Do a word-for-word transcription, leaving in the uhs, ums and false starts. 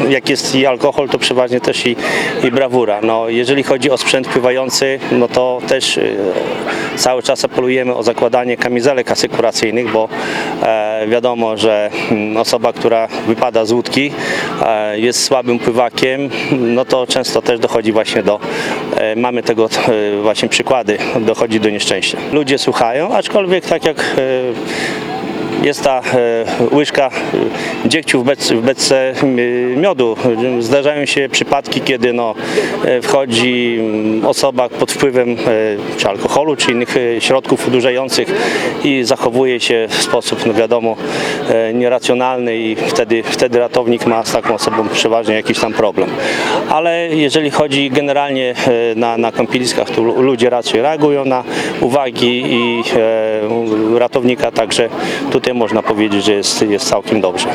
jak jest i alkohol, to przeważnie też i, i brawura. No, jeżeli chodzi o sprzęt pływający, no to też y, cały czas apelujemy o zakładanie kamizelek asekuracyjnych, bo e, wiadomo, że mm, osoba, która wypada z łódki, e, jest słabym pływakiem, no to często też dochodzi właśnie do, e, mamy tego e, właśnie przykłady, dochodzi do nieszczęścia. Ludzie słuchają, aczkolwiek tak jak e, jest ta e, łyżka e, dziegciu w, bec, w beczce e, miodu. Zdarzają się przypadki, kiedy no, e, wchodzi m, osoba pod wpływem e, czy alkoholu, czy innych e, środków odurzających i zachowuje się w sposób, no wiadomo, e, nieracjonalny i wtedy, wtedy ratownik ma z taką osobą przeważnie jakiś tam problem. Ale jeżeli chodzi generalnie e, na, na kąpieliskach, to ludzie raczej reagują na uwagi i e, ratownika, także tutaj można powiedzieć, że jest, jest całkiem dobrze.